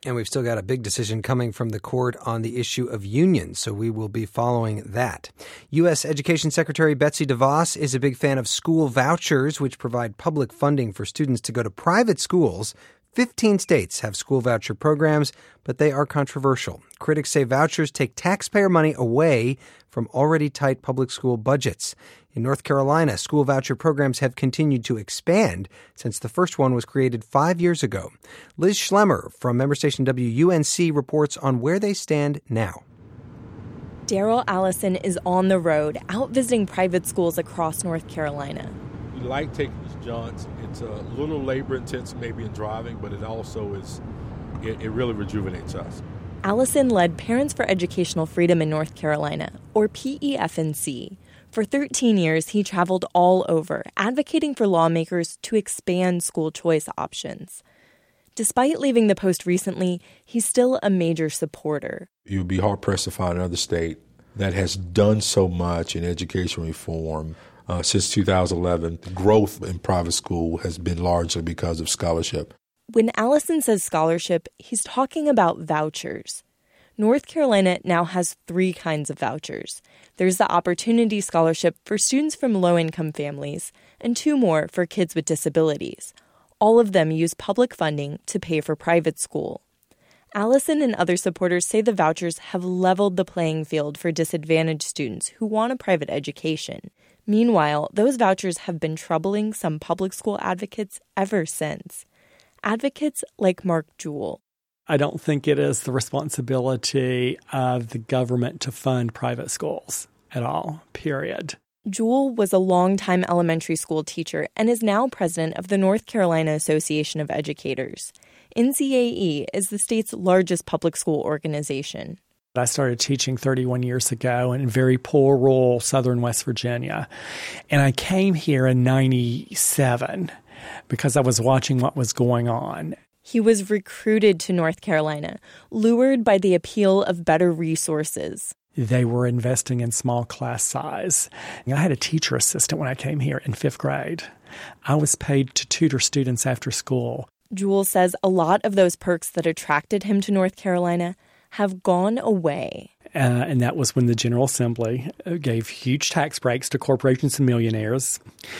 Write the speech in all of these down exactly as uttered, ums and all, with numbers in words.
And we've still got a big decision coming from the court on the issue of unions, so we will be following that. U S. Education Secretary Betsy DeVos is a big fan of school vouchers, which provide public funding for students to go to private schools. Fifteen states have school voucher programs, but they are controversial. Critics say vouchers take taxpayer money away from already tight public school budgets. In North Carolina, school voucher programs have continued to expand since the first one was created five years ago. Liz Schlemmer from member station W U N C reports on where they stand now. Daryl Allison is on the road, out visiting private schools across North Carolina. We like taking these jaunts. It's a little labor-intensive maybe in driving, but it also is, it, it really rejuvenates us. Allison led Parents for Educational Freedom in North Carolina, or P E F N C. For thirteen years, he traveled all over, advocating for lawmakers to expand school choice options. Despite leaving the post recently, he's still a major supporter. You'd be hard-pressed to find another state that has done so much in education reform. Uh, since two thousand eleven, the growth in private school has been largely because of scholarship. When Allison says scholarship, he's talking about vouchers. North Carolina now has three kinds of vouchers. There's the Opportunity Scholarship for students from low-income families, and two more for kids with disabilities. All of them use public funding to pay for private school. Allison and other supporters say the vouchers have leveled the playing field for disadvantaged students who want a private education. Meanwhile, those vouchers have been troubling some public school advocates ever since. Advocates like Mark Jewell. I don't think it is the responsibility of the government to fund private schools at all, period. Jewell was a longtime elementary school teacher and is now president of the North Carolina Association of Educators. N C A E is the state's largest public school organization. I started teaching thirty-one years ago in very poor rural southern West Virginia. And I came here in ninety-seven because I was watching what was going on. He was recruited to North Carolina, lured by the appeal of better resources. They were investing in small class size. I had a teacher assistant when I came here in fifth grade. I was paid to tutor students after school. Jewell says a lot of those perks that attracted him to North Carolina have gone away. Uh, and that was when the General Assembly gave huge tax breaks to corporations and millionaires.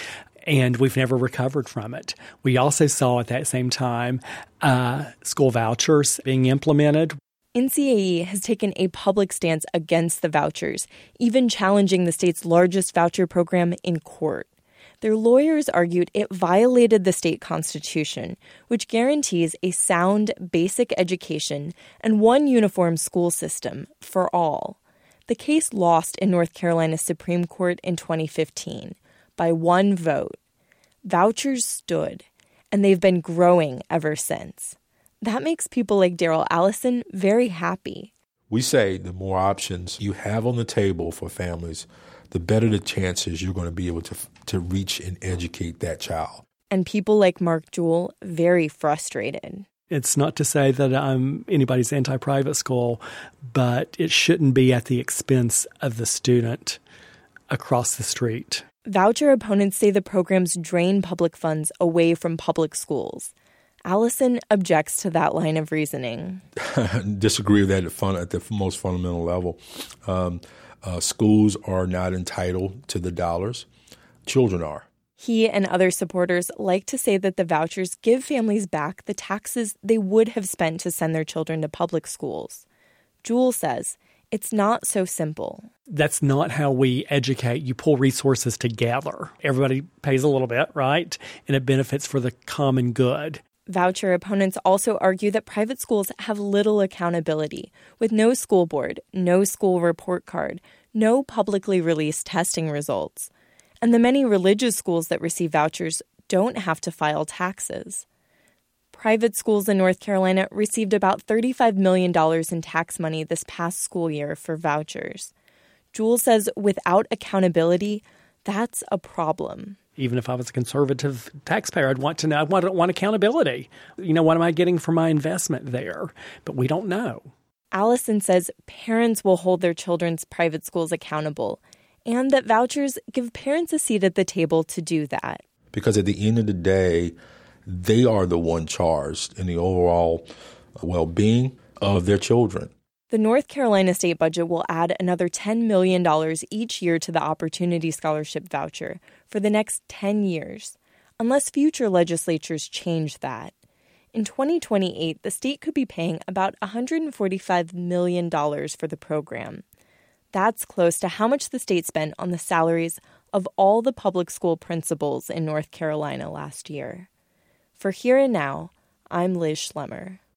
And we've never recovered from it. We also saw at that same time uh, school vouchers being implemented. N C A E has taken a public stance against the vouchers, even challenging the state's largest voucher program in court. Their lawyers argued it violated the state constitution, which guarantees a sound, basic education and one uniform school system for all. The case lost in North Carolina's Supreme Court in twenty fifteen. By one vote. Vouchers stood, and they've been growing ever since. That makes people like Daryl Allison very happy. We say the more options you have on the table for families, the better the chances you're going to be able to to reach and educate that child. And people like Mark Jewell, very frustrated. It's not to say that I'm anybody's anti-private school, but it shouldn't be at the expense of the student across the street. Voucher opponents say the programs drain public funds away from public schools. Allison objects to that line of reasoning. Disagree with that at, fun, at the most fundamental level. Um, uh, schools are not entitled to the dollars. Children are. He and other supporters like to say that the vouchers give families back the taxes they would have spent to send their children to public schools. Jewell says it's not so simple. That's not how we educate. You pull resources together. Everybody pays a little bit, right? And it benefits for the common good. Voucher opponents also argue that private schools have little accountability, with no school board, no school report card, no publicly released testing results. And the many religious schools that receive vouchers don't have to file taxes. Private schools in North Carolina received about thirty-five million dollars in tax money this past school year for vouchers. Jewell says without accountability, that's a problem. Even if I was a conservative taxpayer, I'd want to know, I want, want accountability. You know, what am I getting for my investment there? But we don't know. Allison says parents will hold their children's private schools accountable, and that vouchers give parents a seat at the table to do that. Because at the end of the day, they are the one charged in the overall well-being of their children. The North Carolina state budget will add another ten million dollars each year to the Opportunity Scholarship voucher for the next ten years, unless future legislatures change that. In twenty twenty-eight, the state could be paying about one hundred forty-five million dollars for the program. That's close to how much the state spent on the salaries of all the public school principals in North Carolina last year. For Here and Now, I'm Liz Schlemmer.